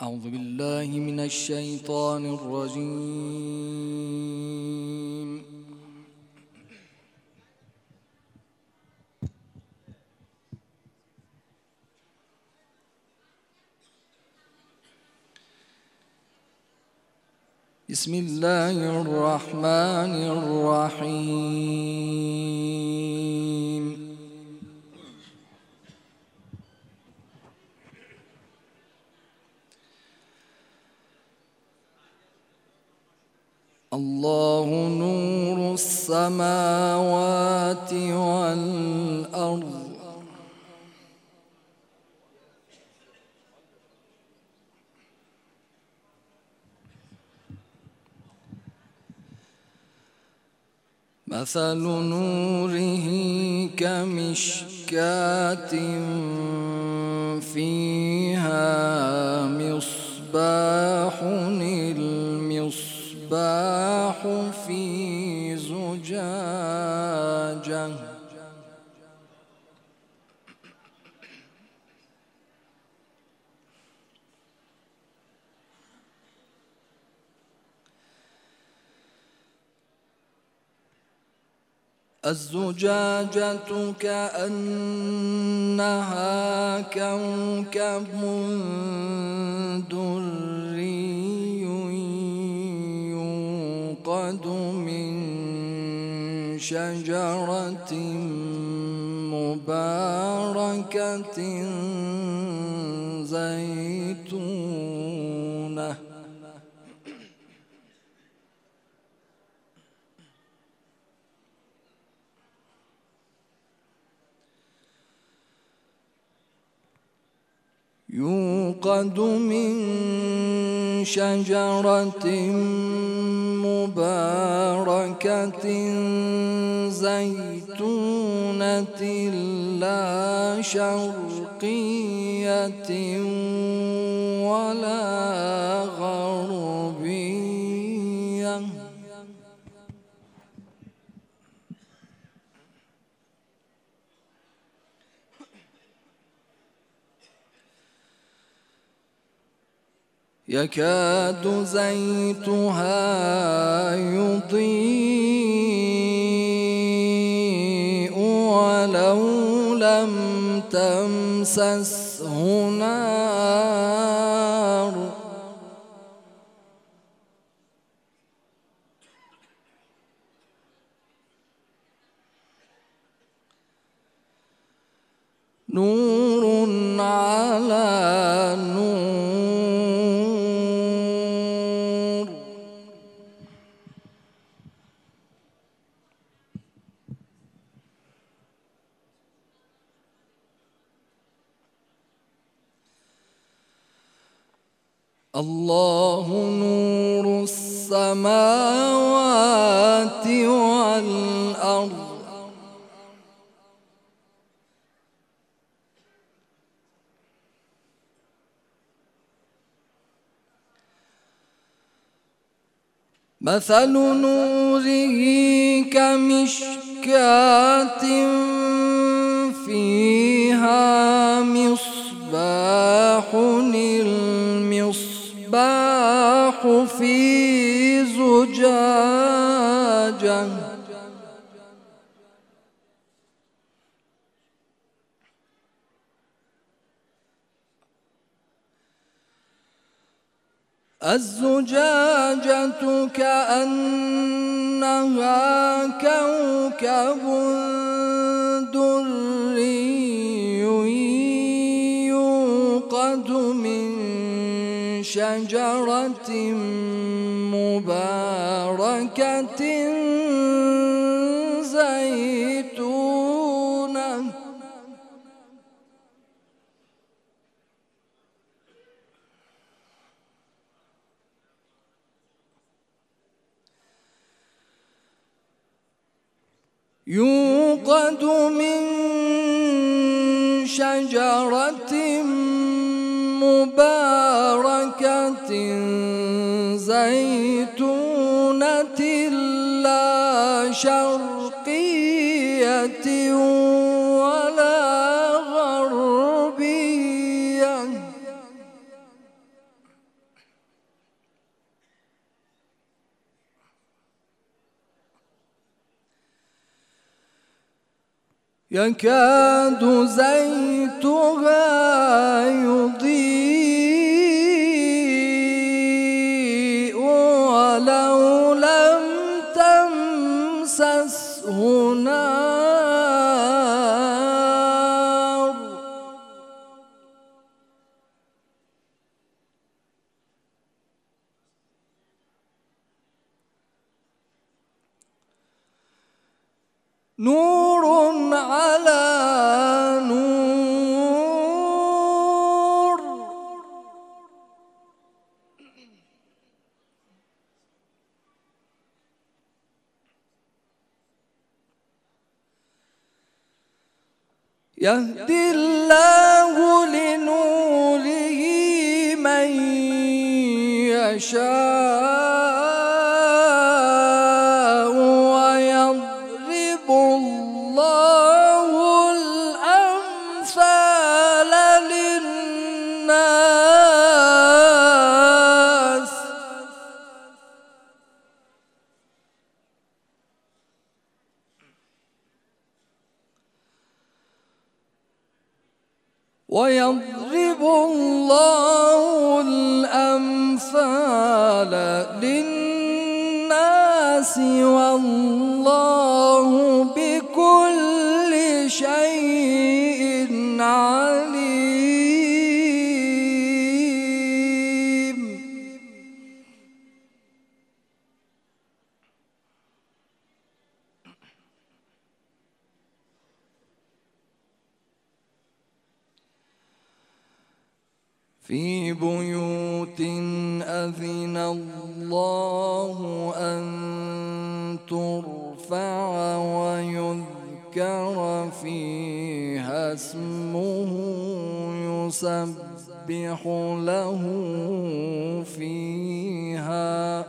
أعوذ بالله من الشيطان الرجيم. بسم الله الرحمن الرحيم. الله نور السماوات والأرض مثل نوره كمشكاة فيها مصباح، المصباح في زجاجة الزجاجة كأنها كوكب دري يوقد من شجرة مباركة زيتونة يوقد من شجرة مباركة زيتونة لا شرقية ولا غربية يكاد زيتها يضيء ولو لم تمسسه نار نور على نور الله نور السماوات والأرض مثل نوره كمشكاة فيها مصباح، المصباح في زجاجة الزجاجة كأنها كوكب دري يوقد من شجرة مباركة زيتونة يوقد من شجرة مباركة زيتونة لا شرقية ولا غربية يكاد زيتها يضيء ولو لم تمسسه نار نور على نور يهدي الله لنوره من يشاء ويضرب الله الأمثال للناس ويضرب الله الأمثال للناس والله بكل شيء عليم. في بيوت أذن الله أن ترفع ويذكر فيها اسمه يسبح له فيها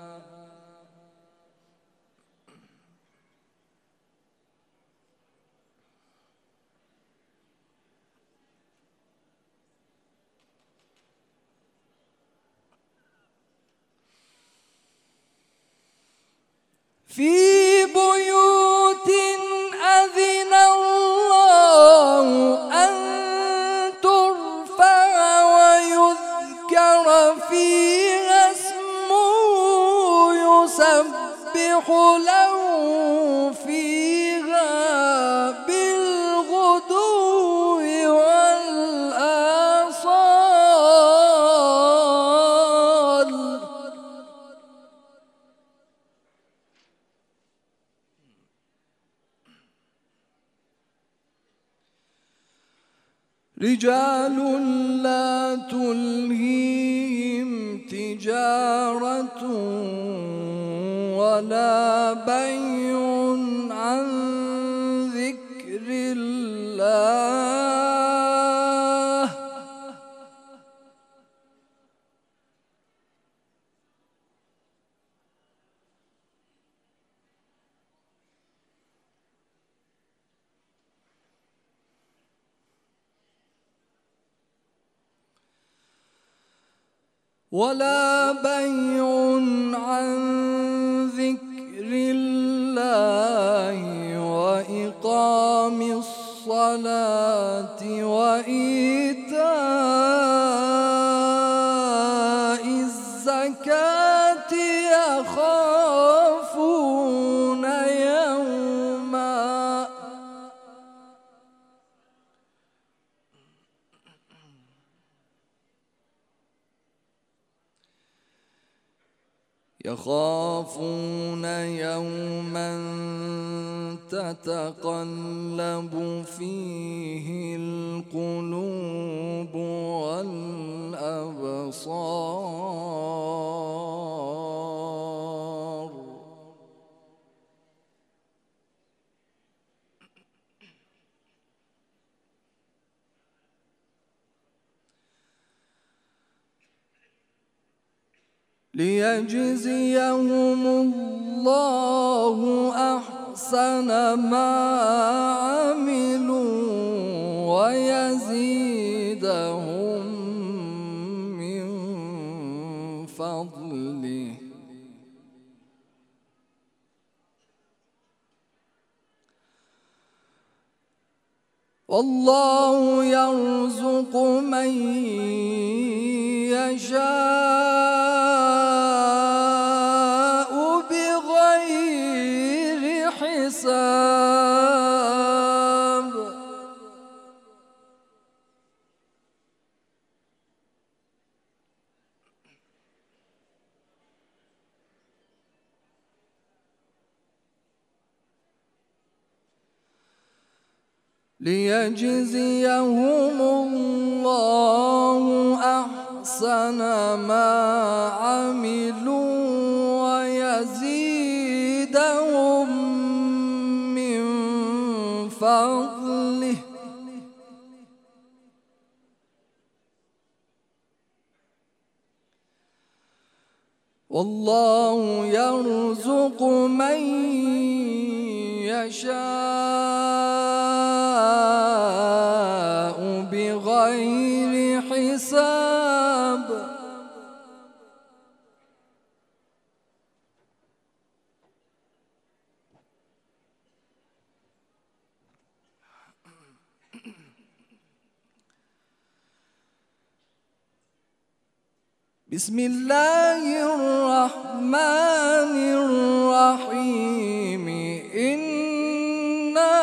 في بيوت أذن الله أن ترفع ويذكر فيها اسمه يسبح له فيها بالغدو والآصال رجال لا تلهيهم تجارة ولا بيع عن ذكر الله ولا بيع عن ذكر الله وإقام الصلاة وإيتاء الزكاة يخافون يوما تتقلب فيه القلوب والأبصار ليجزيهم الله أحسن ما عملوا ويزيدهم من فضله والله يرزق من يشاء بغير حساب. ليجزيهم الله أحسن ما عملوا ويزيدهم من فضله والله يرزق من يشاء بغير حساب. بسم الله الرحمن الرحيم. إنا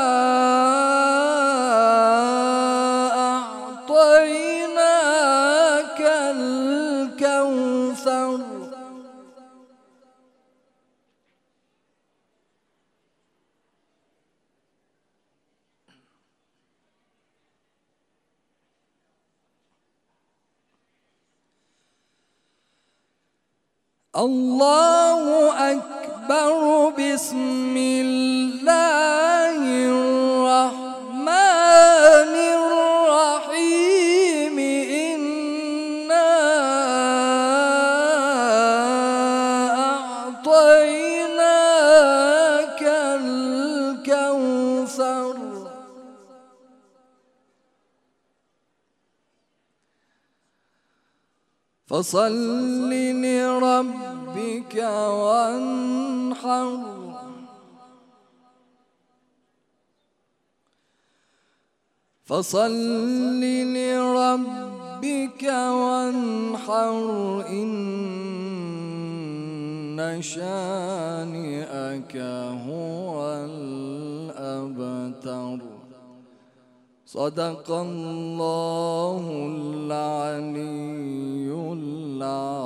أعطيناك الكوثر الله أكبر. بسم الله الرحمن الرحيم. إنا أعطيناك الكوثر فصل لربك وانحر فصل لربك وانحر إن شانئك هو الأبتر. صدق الله العلي العظيم.